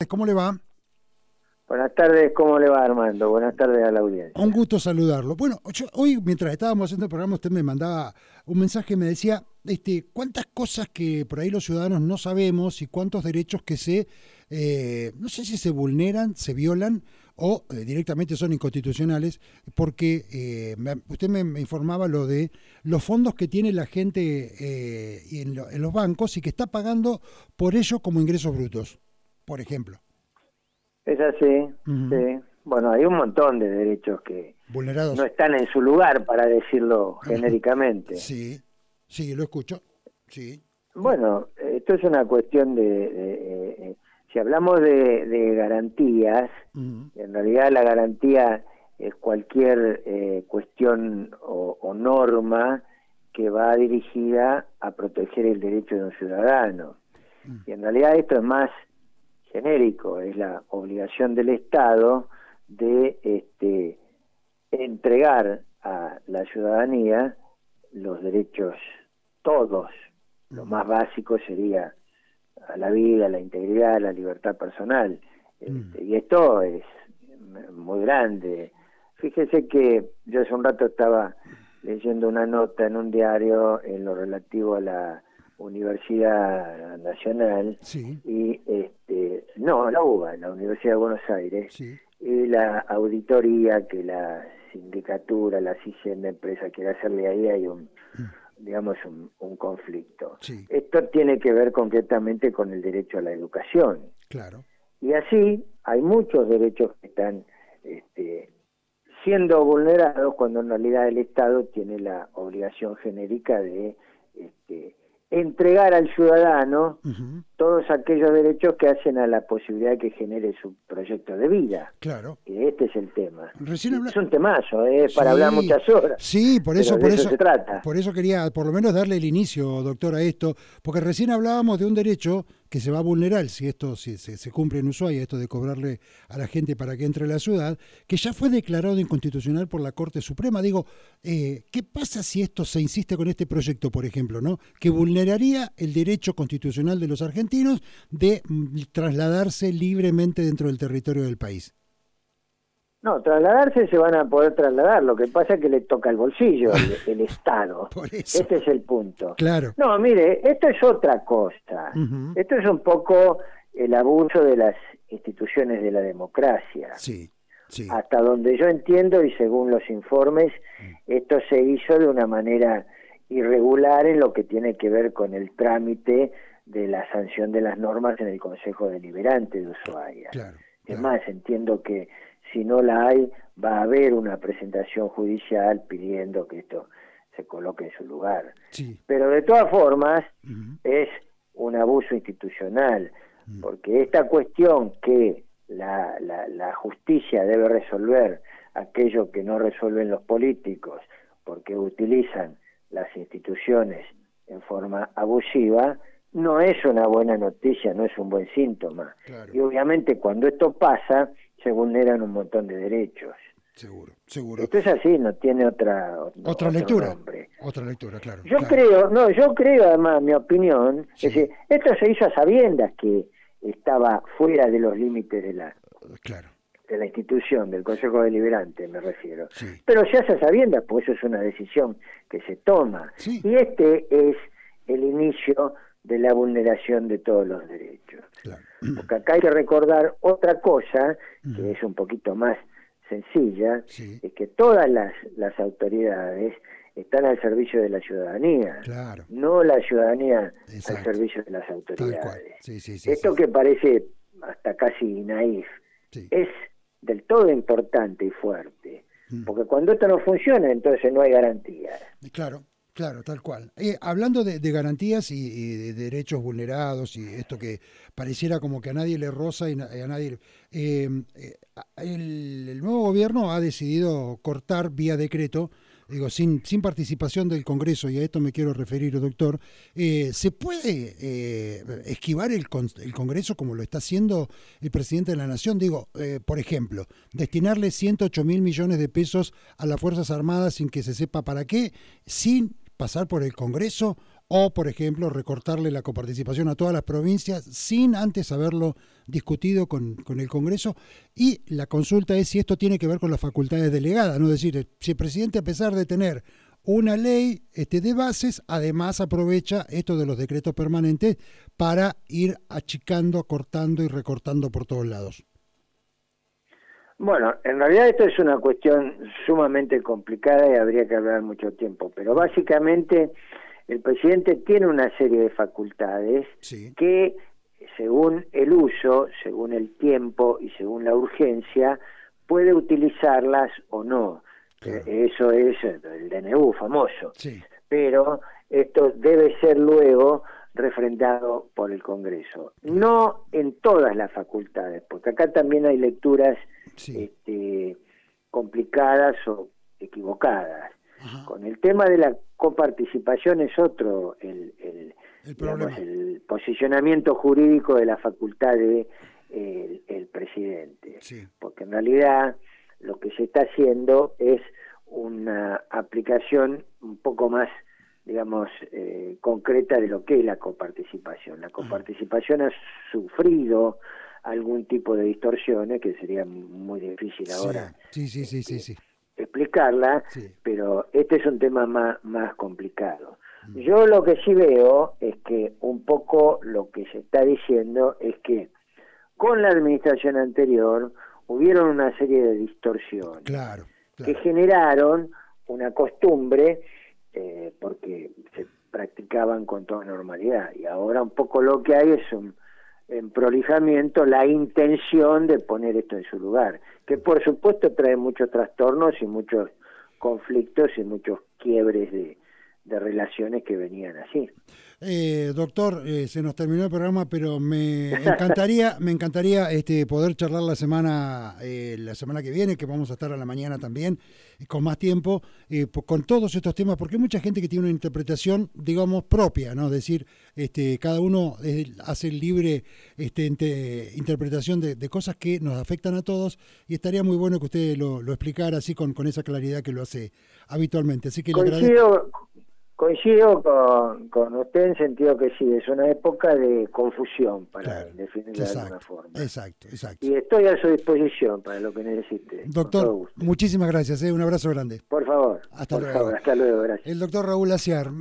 tardes, ¿cómo le va? Buenas tardes, ¿cómo le va, Armando? Buenas tardes a la audiencia. Un gusto saludarlo. Bueno, hoy mientras estábamos haciendo el programa, usted me mandaba un mensaje, me decía, cuántas cosas que por ahí los ciudadanos no sabemos y cuántos derechos que no sé si se vulneran, se violan o directamente son inconstitucionales, porque usted me informaba lo de los fondos que tiene la gente en los bancos y que está pagando por ello como ingresos brutos, por ejemplo. Es así, sí. Bueno, hay un montón de derechos que vulnerados, no están en su lugar, para decirlo genéricamente. Sí, lo escucho. Sí. Bueno, esto es una cuestión si hablamos de garantías, en realidad la garantía es cualquier cuestión o norma que va dirigida a proteger el derecho de un ciudadano. Y en realidad esto es más genérico, es la obligación del Estado de entregar a la ciudadanía los derechos todos. Lo más básico sería a la vida, a la integridad, a la libertad personal. Y esto es muy grande. Fíjese que yo hace un rato estaba leyendo una nota en un diario en lo relativo a la Universidad Nacional, sí. Y la UBA, la Universidad de Buenos Aires, sí. Y la auditoría que la sindicatura, la CICEN de empresa quiere hacerle ahí, hay un conflicto. Sí. Esto tiene que ver concretamente con el derecho a la educación. Claro. Y así hay muchos derechos que están siendo vulnerados cuando en realidad el Estado tiene la obligación genérica de entregar al ciudadano todos aquellos derechos que hacen a la posibilidad que genere su proyecto de vida. Claro. Y este es el tema. Es un temazo, sí, para hablar muchas horas. Sí, por eso se trata. Por eso quería por lo menos darle el inicio, doctor, a esto, porque recién hablábamos de un derecho que se va a vulnerar si se cumple en Ushuaia, esto de cobrarle a la gente para que entre a la ciudad, que ya fue declarado inconstitucional por la Corte Suprema. Digo, ¿qué pasa si esto se insiste con este proyecto, por ejemplo, ¿no? Que vulneraría el derecho constitucional de los argentinos de trasladarse libremente dentro del territorio del país? No, trasladarse se van a poder trasladar, lo que pasa es que le toca el bolsillo el Estado. Por eso. Este es el punto. Claro. No, mire, esto es otra cosa. Esto es un poco el abuso de las instituciones de la democracia. Sí. Hasta donde yo entiendo y según los informes, esto se hizo de una manera irregular en lo que tiene que ver con el trámite de la sanción de las normas en el Consejo Deliberante de Ushuaia. Claro. Es más, entiendo que si no la hay, va a haber una presentación judicial pidiendo que esto se coloque en su lugar. Sí. Pero de todas formas, es un abuso institucional, porque esta cuestión que la justicia debe resolver aquello que no resuelven los políticos, porque utilizan las instituciones en forma abusiva, no es una buena noticia, no es un buen síntoma. Claro. Y obviamente cuando esto pasa, se vulneran un montón de derechos. Seguro. Esto es así, no tiene otro lectura. nombre. Otra lectura, claro. Yo creo, además, mi opinión, Sí. es decir, esto se hizo a sabiendas que estaba fuera de los límites de la institución, del Consejo Deliberante, me refiero. Sí. Pero se hace a sabiendas, pues eso es una decisión que se toma. Sí. Y este es el inicio de la vulneración de todos los derechos. Claro. Porque acá hay que recordar otra cosa, que es un poquito más sencilla, es que todas las autoridades están al servicio de la ciudadanía, no la ciudadanía al servicio de las autoridades. Esto que parece hasta casi naif, es del todo importante y fuerte, porque cuando esto no funciona, entonces no hay garantías. Claro, tal cual. Hablando de garantías y de derechos vulnerados y esto que pareciera como que a nadie le roza y a nadie... el nuevo gobierno ha decidido cortar vía decreto, sin participación del Congreso, y a esto me quiero referir, doctor. ¿Se puede esquivar el Congreso como lo está haciendo el presidente de la Nación? Por ejemplo, destinarle 108.000 millones de pesos a las Fuerzas Armadas sin que se sepa para qué, sin pasar por el Congreso, o, por ejemplo, recortarle la coparticipación a todas las provincias sin antes haberlo discutido con el Congreso. Y la consulta es si esto tiene que ver con las facultades delegadas, ¿no? Es decir, si el presidente, a pesar de tener una ley de bases, además aprovecha esto de los decretos permanentes para ir achicando, acortando y recortando por todos lados. Bueno, en realidad esto es una cuestión sumamente complicada y habría que hablar mucho tiempo, pero básicamente el presidente tiene una serie de facultades que, según el uso, según el tiempo y según la urgencia, puede utilizarlas o no. Claro. Eso es el DNU famoso. Sí. Pero esto debe ser luego refrendado por el Congreso. No en todas las facultades, porque acá también hay lecturas complicadas o equivocadas. Ajá. Con el tema de la coparticipación es otro el posicionamiento jurídico de la facultad de el presidente. Sí. Porque en realidad lo que se está haciendo es una aplicación un poco más, digamos, concreta de lo que es la coparticipación. La coparticipación ha sufrido algún tipo de distorsiones que sería muy difícil ahora explicarla, pero este es un tema más complicado. Yo lo que sí veo es que un poco lo que se está diciendo es que con la administración anterior hubieron una serie de distorsiones que generaron una costumbre porque se practicaban con toda normalidad, y ahora un poco lo que hay es un prolijamiento, la intención de poner esto en su lugar, que por supuesto trae muchos trastornos y muchos conflictos y muchos quiebres de relaciones que venían así. Doctor, se nos terminó el programa, pero me encantaría poder charlar la semana que viene, que vamos a estar a la mañana también, con más tiempo, con todos estos temas, porque hay mucha gente que tiene una interpretación, digamos, propia, ¿no? Es decir, cada uno hace libre interpretación de cosas que nos afectan a todos, y estaría muy bueno que usted lo explicara así con esa claridad que lo hace habitualmente. Así que le agradezco. Coincido con usted en sentido que sí, es una época de confusión, para definirla de alguna forma. Exacto. Y estoy a su disposición para lo que necesite. Doctor, muchísimas gracias, un abrazo grande. Por favor. Hasta luego, gracias. El doctor Raúl Aciar.